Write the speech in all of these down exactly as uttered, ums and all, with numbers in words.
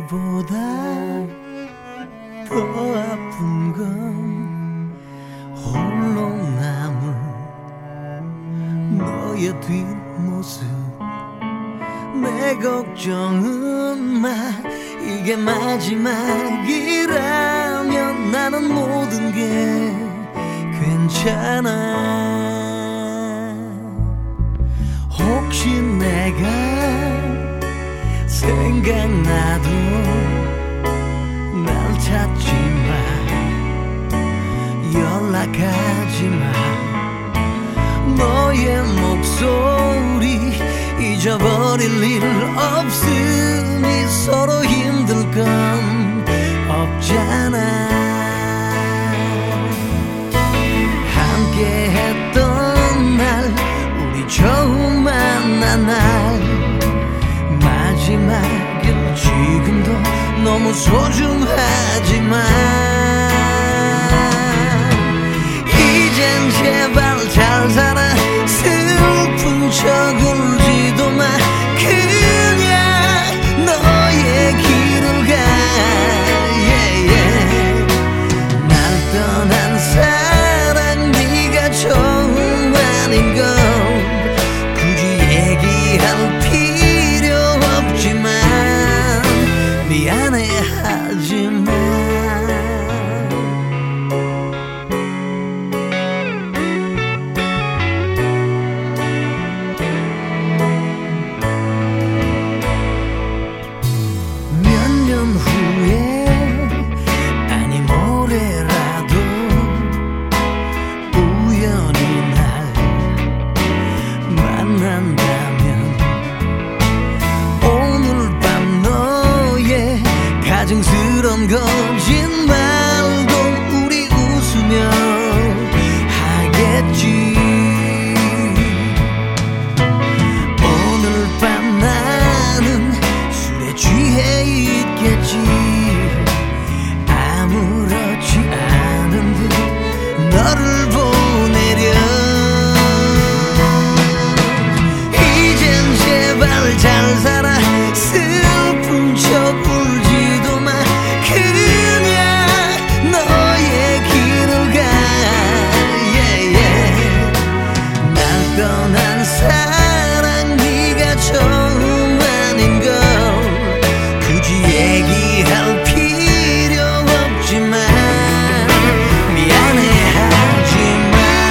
너보다 더 아픈 건 홀로 남은 너의 뒷모습. 내 걱정은 마, 이게 마지막이라면 나는 모든 게 괜찮아. 혹시 내가 생각나도 날 찾지마, 연락하지마. 너의 목소리 잊어버릴 일 없으니 서로 힘들 건 없잖아. 함께 했던 날, 우리 처음 만난 날, 마지막일 지금도 너무 소중하지만 이젠 제발 잘 살아. 슬픈 척 울지도 마. 그냥 너의 길을 가. yeah, yeah. 날 떠난 사랑 네가 처음 아닌 건 굳이 얘기할 필요 없지만 미안해 하지마. 가증스런 거짓말도 우리 웃으며 하겠지. 오늘 밤 나는 술에 취해 있겠지. 아무렇지 않은 듯 너를 보내려. 이젠 제발 잘 살아. 슬픈 척 울지도 마. 그냥 너의 길을 가. yeah, yeah. 날 떠난 사랑 네가 처음 아닌 걸 굳이 얘기할 필요 없지만 미안해 하지마.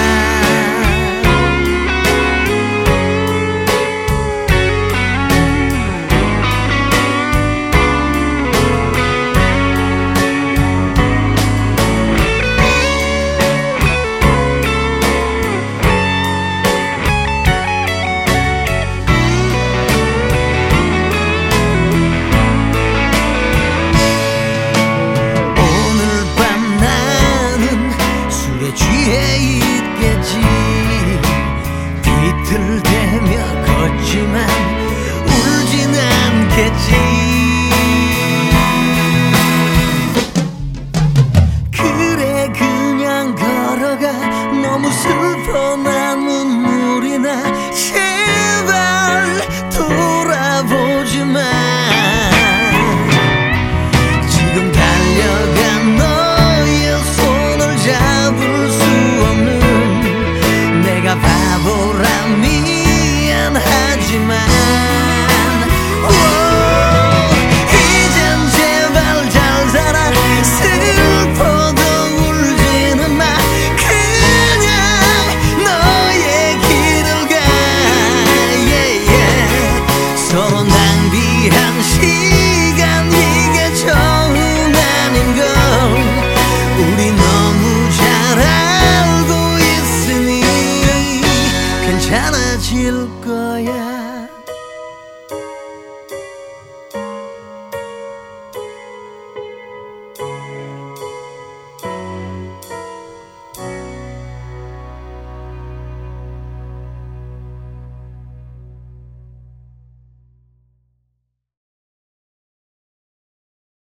취해 있겠지. 비틀대며 걷지만 울진 않겠지. 그래 그냥 걸어가. 너무 슬퍼 난 눈물이 나. 제발 돌아보지마. 지금 달려간 너의 손을 잡을 수 없는 내가 바보라 미안하지만 오, 이젠 제발 잘 살아. 슬퍼도 울지는 마. 그냥 너의 길을 가. yeah, yeah. 서로 낭비한 시간 이게 처음 아닌 걸 우리 너무 잘 알고 있으니 괜찮아질 거야.